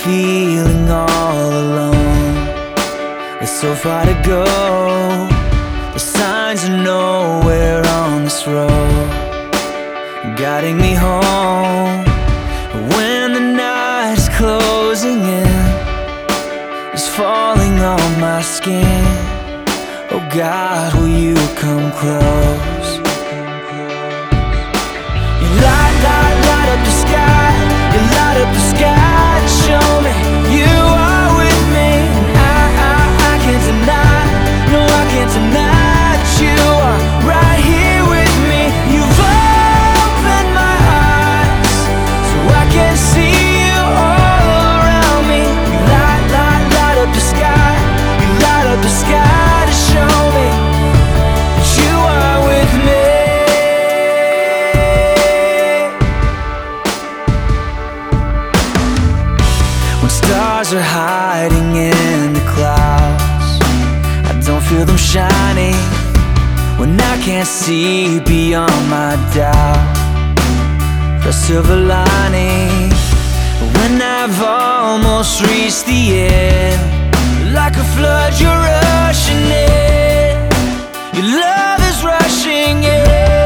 feeling all alone. It's so far to go, the signs are nowhere on this road, guiding me home. When the night is closing in, it's falling on my skin. Oh God, will you come close? You light up the sky. You light up the sky to show me you are with me. And I can't deny, no I can't deny that you are right here with me. You've opened my eyes so I can see you all around me. You light up the sky. You light up the sky to show me that you are with me. Stars are hiding in the clouds, I don't feel them shining. When I can't see beyond my doubt, the silver lining. When I've almost reached the end, like a flood you're rushing in. Your love is rushing in.